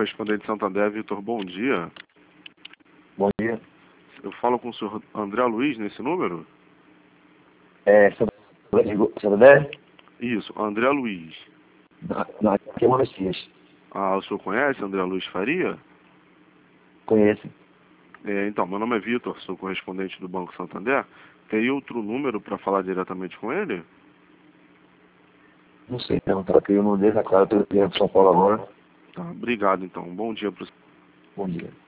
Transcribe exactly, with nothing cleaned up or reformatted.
correspondente Santander, Vitor, bom dia. Bom dia. Eu falo com o senhor André Luiz nesse número? É, Santander? Isso, André Luiz. Não, não, aqui é uma Messias. Ah, o senhor conhece André Luiz Faria? Conhece? É, então, meu nome é Vitor, sou correspondente do Banco Santander. Tem outro número para falar diretamente com ele? Não sei, não, tá aqui, eu não deixo a cara, eu tô aqui em São Paulo agora. Tá, obrigado então. Bom dia para o Bom dia.